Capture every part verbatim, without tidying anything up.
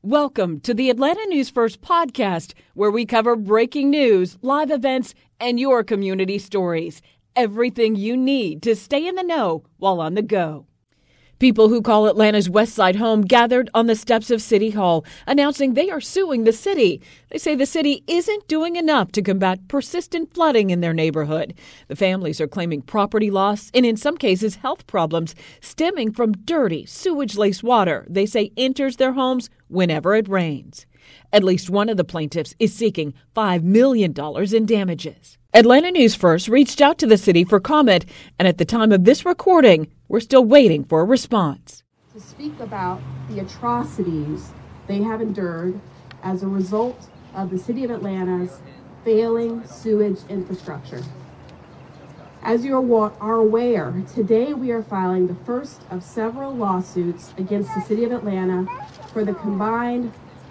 Welcome to the Atlanta News First podcast, where we cover breaking news, live events, and your community stories. Everything you need to stay in the know while on the go. People who call Atlanta's West Side home gathered on the steps of City Hall, announcing they are suing the city. They say the city isn't doing enough to combat persistent flooding in their neighborhood. The families are claiming property loss and, in some cases, health problems stemming from dirty, sewage-laced water they say enters their homes whenever it rains. At least one of the plaintiffs is seeking five million dollars in damages. Atlanta News First reached out to the city for comment, and at the time of this recording, we're still waiting for a response. To speak about the atrocities they have endured as a result of the City of Atlanta's failing sewage infrastructure. As you are aware, today we are filing the first of several lawsuits against the City of Atlanta for the combined,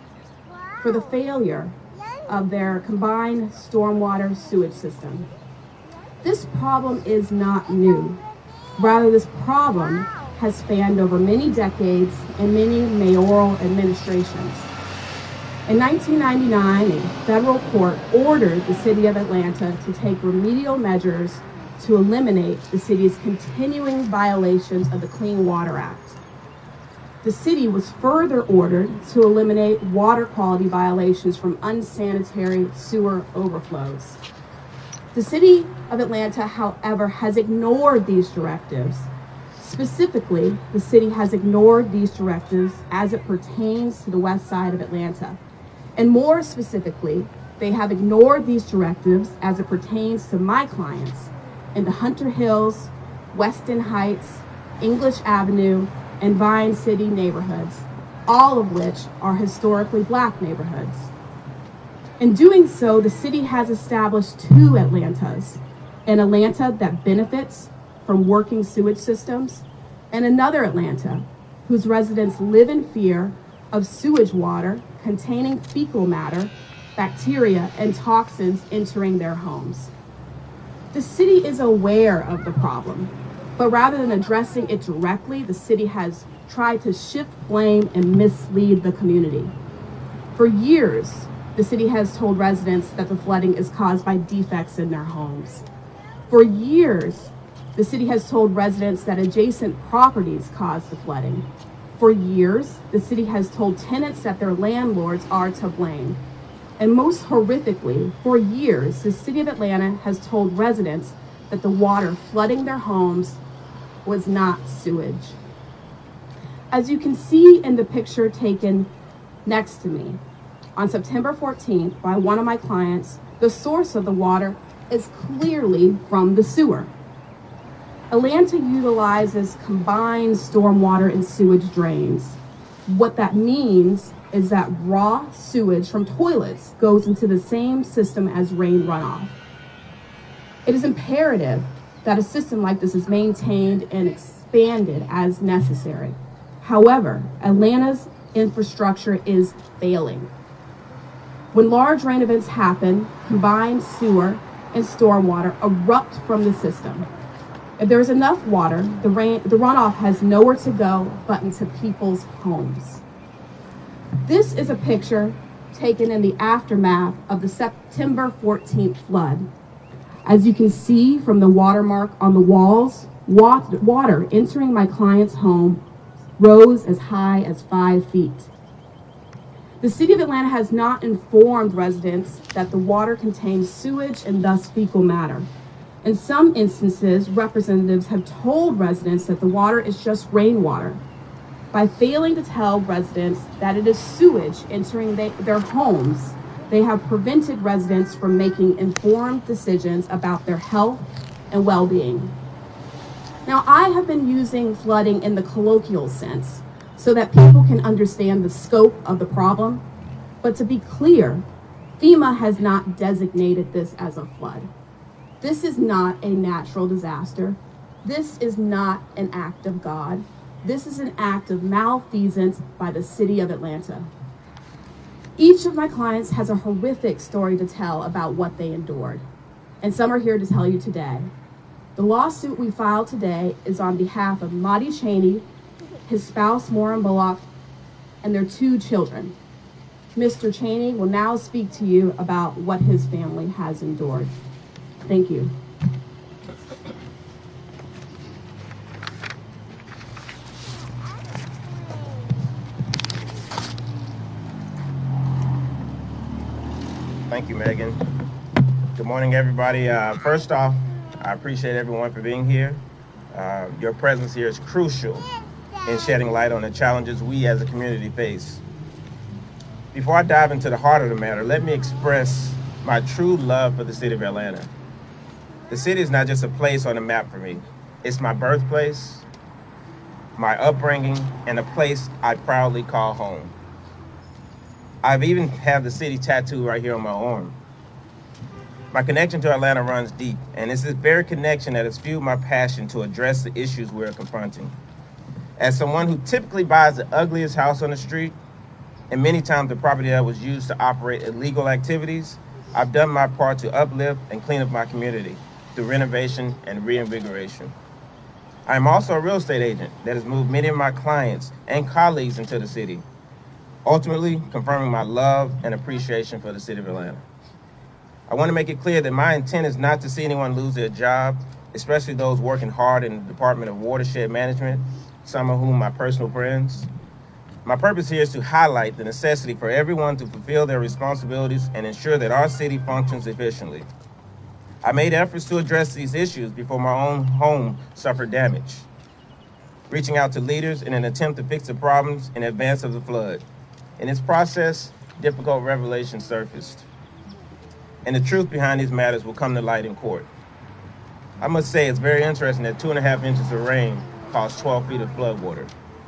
for the failure of their combined stormwater sewage system. This problem is not new. Rather, this problem has spanned over many decades and many mayoral administrations. In nineteen ninety-nine, a federal court ordered the City of Atlanta to take remedial measures to eliminate the city's continuing violations of the Clean Water Act. The city was further ordered to eliminate water quality violations from unsanitary sewer overflows. The City of Atlanta, however, has ignored these directives. Specifically, the city has ignored these directives as it pertains to the west side of Atlanta. And more specifically, they have ignored these directives as it pertains to my clients in the Hunter Hills, Weston Heights, English Avenue, and Vine City neighborhoods, all of which are historically black neighborhoods. In doing so, the city has established two Atlantas, an Atlanta that benefits from working sewage systems, and another Atlanta whose residents live in fear of sewage water containing fecal matter, bacteria, and toxins entering their homes. The city is aware of the problem, but rather than addressing it directly, the city has tried to shift blame and mislead the community. For years, the city has told residents that the flooding is caused by defects in their homes. For years, the city has told residents that adjacent properties cause the flooding. For years, the city has told tenants that their landlords are to blame. And most horrifically, for years, the City of Atlanta has told residents that the water flooding their homes was not sewage. As you can see in the picture taken next to me, on September fourteenth by one of my clients, the source of the water is clearly from the sewer. Atlanta utilizes combined stormwater and sewage drains. What that means is that raw sewage from toilets goes into the same system as rain runoff. It is imperative that a system like this is maintained and expanded as necessary. However, Atlanta's infrastructure is failing. When large rain events happen, combined sewer and stormwater erupt from the system. If there is enough water, the, rain, the runoff has nowhere to go but into people's homes. This is a picture taken in the aftermath of the September fourteenth flood. As you can see from the watermark on the walls, water entering my client's home rose as high as five feet. The City of Atlanta has not informed residents that the water contains sewage and thus fecal matter. In some instances, representatives have told residents that the water is just rainwater. By failing to tell residents that it is sewage entering they, their homes, they have prevented residents from making informed decisions about their health and well-being. Now, I have been using flooding in the colloquial sense so that people can understand the scope of the problem. But to be clear, FEMA has not designated this as a flood. This is not a natural disaster. This is not an act of God. This is an act of malfeasance by the City of Atlanta. Each of my clients has a horrific story to tell about what they endured, and some are here to tell you today. The lawsuit we filed today is on behalf of Madi Cheney, his spouse Maureen Bullock, and their two children. Mister Cheney will now speak to you about what his family has endured. Thank you. Thank you, Megan. Good morning, everybody. Uh, first off, I appreciate everyone for being here. Uh, your presence here is crucial in shedding light on the challenges we as a community face. Before I dive into the heart of the matter, let me express my true love for the city of Atlanta. The city is not just a place on the map for me. It's my birthplace, my upbringing, and a place I proudly call home. I've even had the city tattooed right here on my arm. My connection to Atlanta runs deep, and it's this very connection that has fueled my passion to address the issues we're confronting. As someone who typically buys the ugliest house on the street, and many times the property that was used to operate illegal activities, I've done my part to uplift and clean up my community through renovation and reinvigoration. I am also a real estate agent that has moved many of my clients and colleagues into the city, ultimately confirming my love and appreciation for the city of Atlanta. I want to make it clear that my intent is not to see anyone lose their job, especially those working hard in the Department of Watershed Management, some of whom are my personal friends. My purpose here is to highlight the necessity for everyone to fulfill their responsibilities and ensure that our city functions efficiently. I made efforts to address these issues before my own home suffered damage, reaching out to leaders in an attempt to fix the problems in advance of the flood. In this process, difficult revelations surfaced, and the truth behind these matters will come to light in court. I must say it's very interesting that two and a half inches of rain caused twelve feet of floodwater.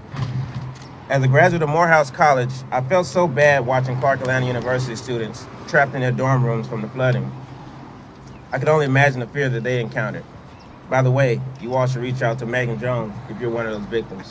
As a graduate of Morehouse College, I felt so bad watching Clark Atlanta University students trapped in their dorm rooms from the flooding. I could only imagine the fear that they encountered. By the way, you all should reach out to Megan Jones if you're one of those victims.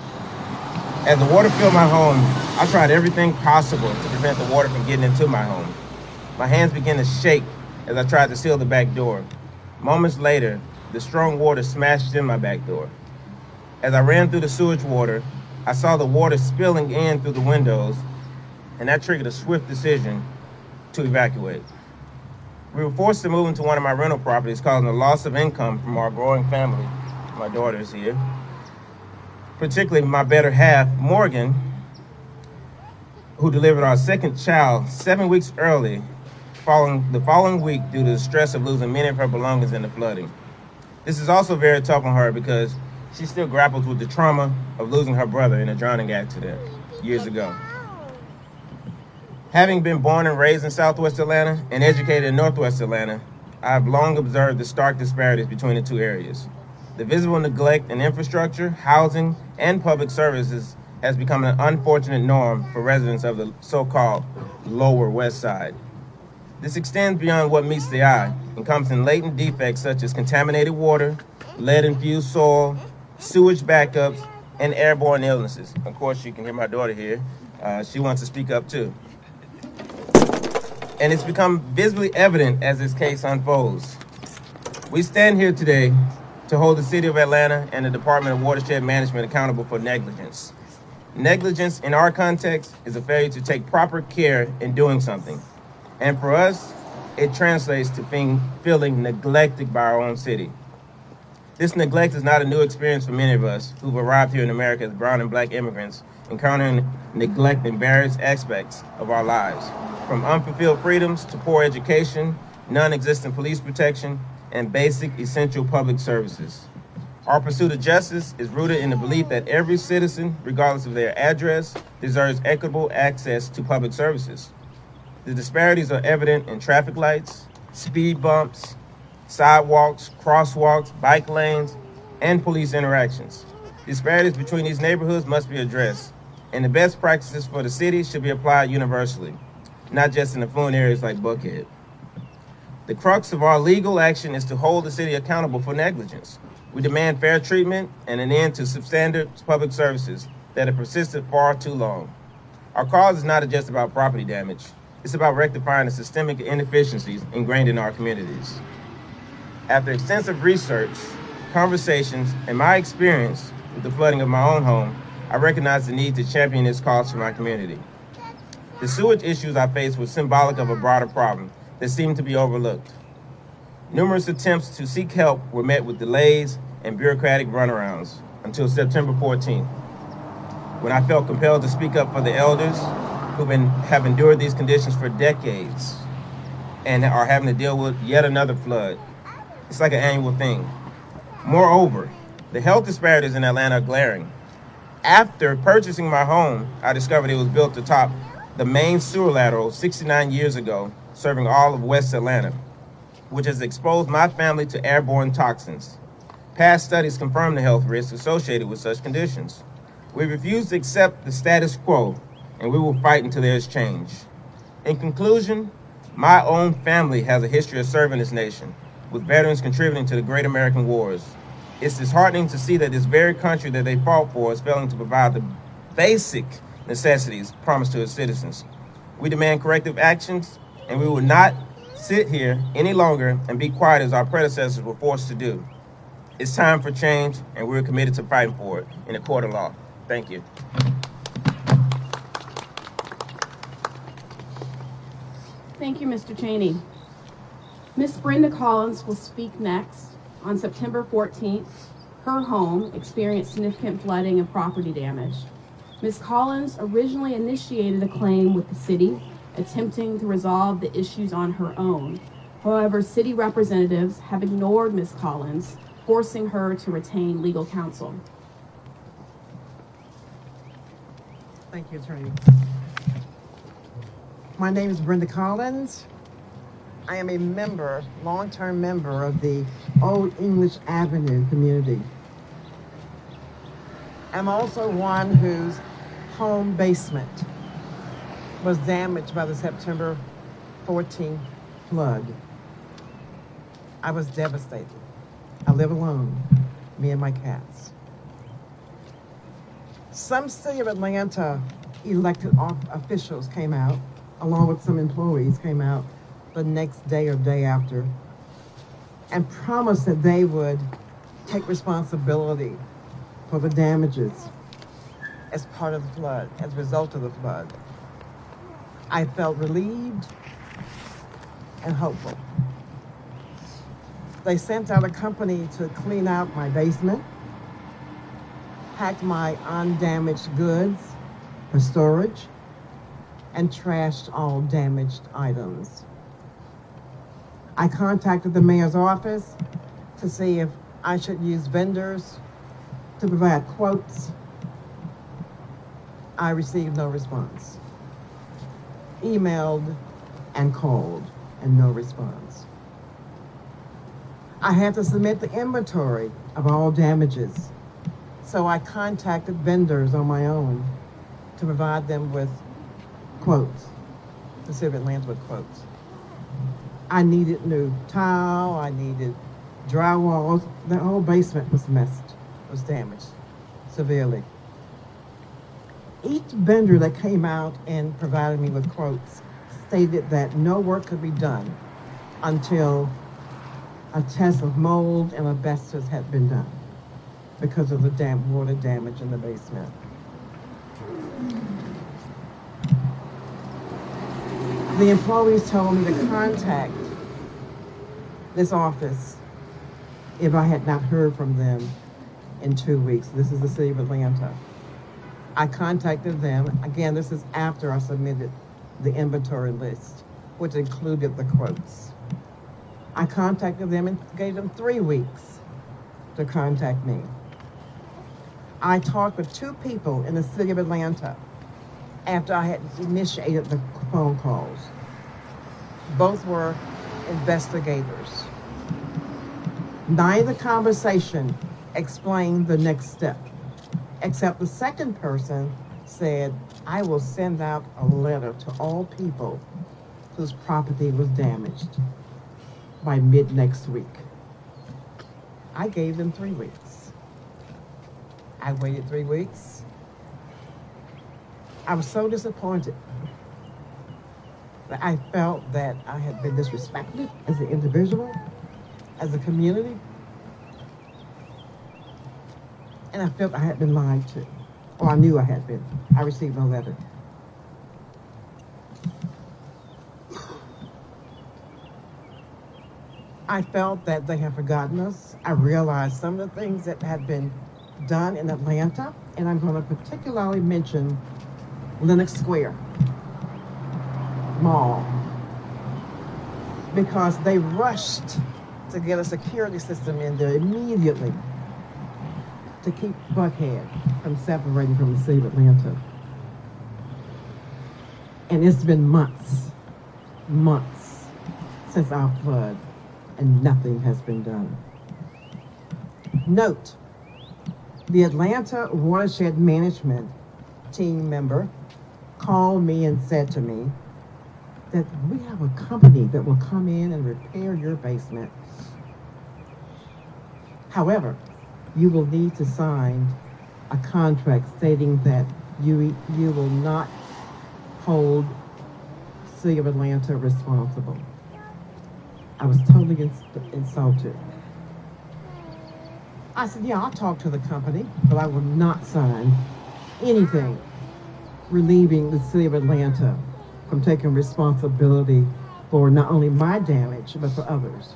As the water filled my home, I tried everything possible to prevent the water from getting into my home. My hands began to shake as I tried to seal the back door. Moments later, the strong water smashed in my back door. As I ran through the sewage water, I saw the water spilling in through the windows, and that triggered a swift decision to evacuate. We were forced to move into one of my rental properties, causing a loss of income from our growing family. My daughter is here. Particularly my better half, Morgan, who delivered our second child seven weeks early, following the following week due to the stress of losing many of her belongings in the flooding. This is also very tough on her because she still grapples with the trauma of losing her brother in a drowning accident years ago. Having been born and raised in Southwest Atlanta and educated in Northwest Atlanta, I have long observed the stark disparities between the two areas. The visible neglect in infrastructure, housing, and public services has become an unfortunate norm for residents of the so-called Lower West Side. This extends beyond what meets the eye, encompassing latent defects such as contaminated water, lead-infused soil, sewage backups, and airborne illnesses. Of course, you can hear my daughter here. Uh, she wants to speak up too. And it's become visibly evident as this case unfolds. We stand here today to hold the City of Atlanta and the Department of Watershed Management accountable for negligence. Negligence in our context is a failure to take proper care in doing something. And for us, it translates to being, feeling neglected by our own city. This neglect is not a new experience for many of us who've arrived here in America as brown and black immigrants, encountering neglect in various aspects of our lives, from unfulfilled freedoms to poor education, non-existent police protection, and basic essential public services. Our pursuit of justice is rooted in the belief that every citizen, regardless of their address, deserves equitable access to public services. The disparities are evident in traffic lights, speed bumps, sidewalks, crosswalks, bike lanes, and police interactions. Disparities between these neighborhoods must be addressed, and the best practices for the city should be applied universally, not just in affluent areas like Buckhead. The crux of our legal action is to hold the city accountable for negligence. We demand fair treatment and an end to substandard public services that have persisted far too long. Our cause is not just about property damage. It's about rectifying the systemic inefficiencies ingrained in our communities. After extensive research, conversations, and my experience with the flooding of my own home, I recognize the need to champion this cause for my community. The sewage issues I faced were symbolic of a broader problem that seemed to be overlooked. Numerous attempts to seek help were met with delays and bureaucratic runarounds until September fourteenth, when I felt compelled to speak up for the elders who been, have endured these conditions for decades and are having to deal with yet another flood. It's like an annual thing. Moreover, the health disparities in Atlanta are glaring. After purchasing my home, I discovered it was built atop the main sewer lateral sixty-nine years ago, serving all of West Atlanta, which has exposed my family to airborne toxins. Past studies confirm the health risks associated with such conditions. We refuse to accept the status quo, and we will fight until there is change. In conclusion, my own family has a history of serving this nation, with veterans contributing to the great American wars. It's disheartening to see that this very country that they fought for is failing to provide the basic necessities promised to its citizens. We demand corrective actions, and we will not sit here any longer and be quiet as our predecessors were forced to do. It's time for change, and we're committed to fighting for it in the court of law. Thank you. Thank you, Mister Cheney. Miss Brenda Collins will speak next. On September fourteenth, her home experienced significant flooding and property damage. Miz Collins originally initiated a claim with the city, attempting to resolve the issues on her own. However, city representatives have ignored Miz Collins, forcing her to retain legal counsel. Thank you, Attorney. My name is Brenda Collins. I am a member, long-term member of the Old English Avenue community. I'm also one whose home basement was damaged by the September fourteenth flood. I was devastated. I live alone, me and my cats. Some City of Atlanta elected officials came out, along with some employees came out the next day or day after, and promised that they would take responsibility for the damages as part of the flood, as a result of the flood. I felt relieved and hopeful. They sent out a company to clean out my basement, packed my undamaged goods for storage, and trashed all damaged items. I contacted the mayor's office to see if I should use vendors to provide quotes. I received no response. Emailed and called, and no response. I had to submit the inventory of all damages, so I contacted vendors on my own to provide them with quotes, the City of Atlanta with quotes. I needed new tile, I needed drywall. The whole basement was messed, was damaged severely. Each vendor that came out and provided me with quotes stated that no work could be done until a test of mold and asbestos had been done because of the dam- water damage in the basement. The employees told me to contact this office if I had not heard from them in two weeks. This is the City of Atlanta. I contacted them. Again, this is after I submitted the inventory list, which included the quotes. I contacted them and gave them three weeks to contact me. I talked with two people in the City of Atlanta after I had initiated the phone calls. Both were investigators. Neither conversation explained the next step, except the second person said, I will send out a letter to all people whose property was damaged by mid next week. I gave them three weeks. I waited three weeks. I was so disappointed that I felt that I had been disrespected as an individual, as a community, and I felt I had been lied to or I knew I had been. I received no letter. I felt that they had forgotten us. I realized some of the things that had been done in Atlanta, and I'm going to particularly mention Lenox Square Mall, because they rushed to get a security system in there immediately to keep Buckhead from separating from the city of Atlanta. And it's been months, months since our flood, and nothing has been done. Note, the Atlanta Watershed Management team member called me and said to me that we have a company that will come in and repair your basement. However, you will need to sign a contract stating that you, you will not hold City of Atlanta responsible. I was totally ins- insulted. I said, yeah, I'll talk to the company, but I will not sign anything relieving the City of Atlanta from taking responsibility for not only my damage, but for others.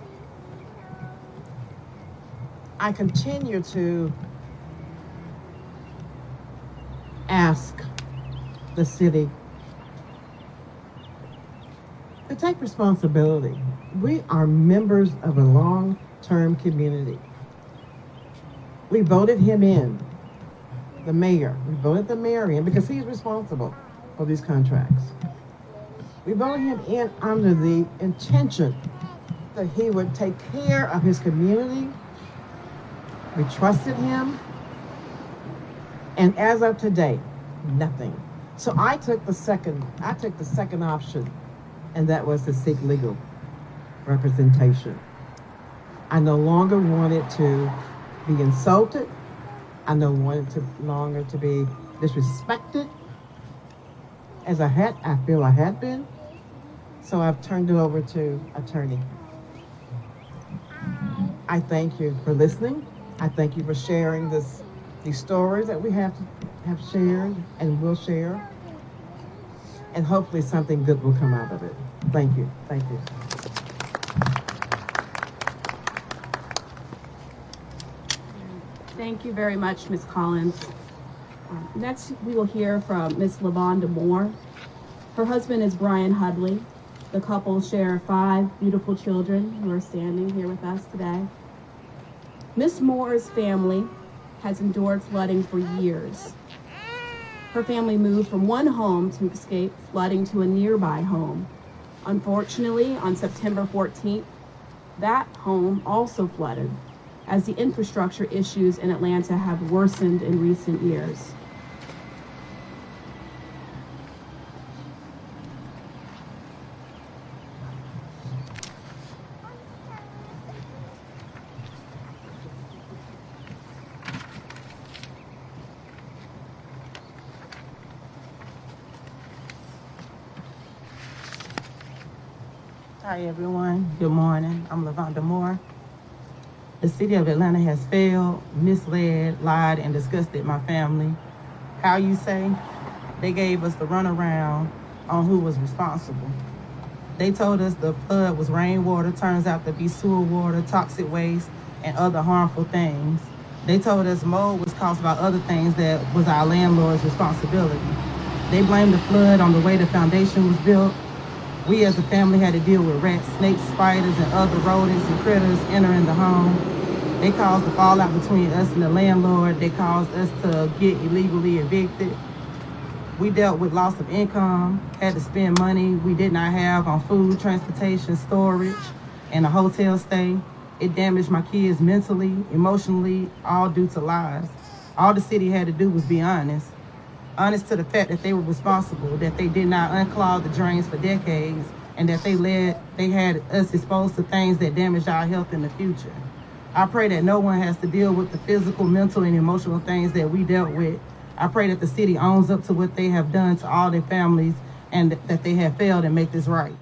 I continue to ask the city to take responsibility. We are members of a long-term community. We voted him in, the mayor. We voted the mayor in because he's responsible for these contracts. We voted him in under the intention that he would take care of his community. We trusted him. And as of today, nothing. So I took the second, I took the second option, and that was to seek legal representation. I no longer wanted to be insulted. I no wanted to longer to be disrespected as I had, I feel I had been. So I've turned it over to attorney. I thank you for listening. I thank you for sharing this, these stories that we have have shared and will share. And hopefully something good will come out of it. Thank you. Thank you. Thank you very much, Miz Collins. Um, next, we will hear from Miz LaVonda Moore. Her husband is Brian Hudley. The couple share five beautiful children who are standing here with us today. Miz Moore's family has endured flooding for years. Her family moved from one home to escape flooding to a nearby home. Unfortunately, on September fourteenth, that home also flooded, as the infrastructure issues in Atlanta have worsened in recent years. Hi everyone, good morning. I'm LaVonda Moore. The city of Atlanta has failed, misled, lied, and disgusted my family. How you say? They gave us the runaround on who was responsible. They told us the flood was rainwater, turns out to be sewer water, toxic waste, and other harmful things. They told us mold was caused by other things that was our landlord's responsibility. They blamed the flood on the way the foundation was built. We as a family had to deal with rats, snakes, spiders, and other rodents and critters entering the home. They caused the fallout between us and the landlord. They caused us to get illegally evicted. We dealt with loss of income, had to spend money we did not have on food, transportation, storage, and a hotel stay. It damaged my kids mentally, emotionally, all due to lies. All the city had to do was be honest. Honest to the fact that they were responsible, that they did not unclog the drains for decades, and that they led, they had us exposed to things that damaged our health in the future. I pray that no one has to deal with the physical, mental, and emotional things that we dealt with. I pray that the city owns up to what they have done to all their families and that they have failed and make this right.